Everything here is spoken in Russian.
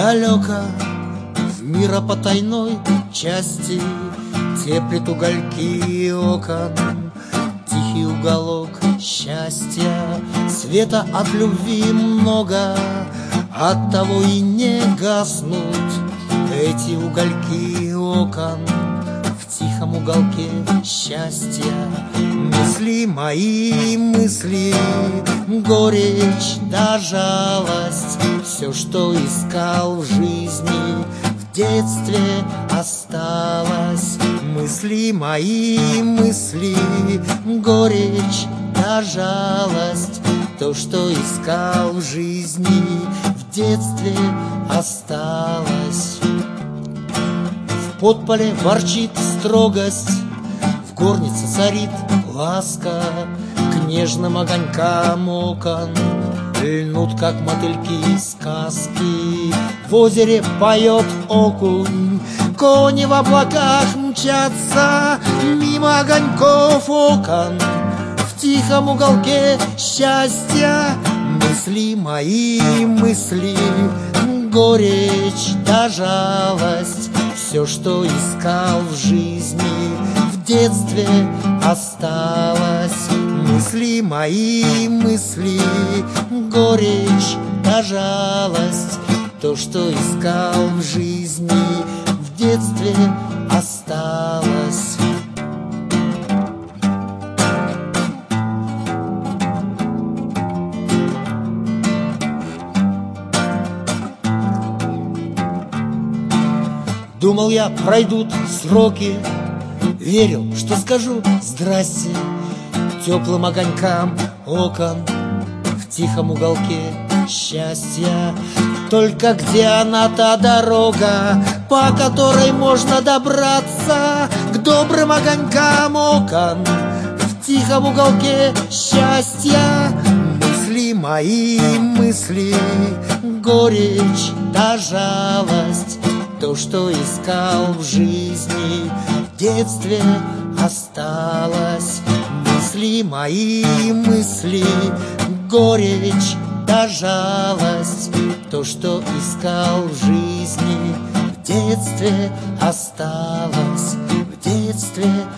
Далеко в мира потайной части теплит угольки окон. Тихий уголок счастья, света от любви много, оттого и не гаснут эти угольки окон. В тихом уголке счастья мысли мои, мысли, горечь да жалость. Все, что искал в жизни, в детстве осталось. Мысли мои, мысли, горечь да жалость. То, что искал в жизни, в детстве осталось. В подполе ворчит строгость, в горнице царит ласка. К нежным огонькам окон льнут, как мотыльки, сказки. В озере поет окунь, кони в облаках мчатся мимо огоньков окон. В тихом уголке счастья мысли мои, мысли, горечь да жалость. Все, что искал в жизни, в детстве осталось. Мысли мои, мысли, горечь да жалость. То, что искал в жизни, в детстве осталось. Думал я, пройдут сроки, верил, что скажу здрасте теплым огонькам окон в тихом уголке счастья. Только где она, та дорога, по которой можно добраться к добрым огонькам окон в тихом уголке счастья? Мысли мои, мысли, горечь да жалость. То, что искал в жизни, в детстве осталось. Мысли мои, мысли, горечь да жалость. То, что искал в жизни, в детстве осталось. В детстве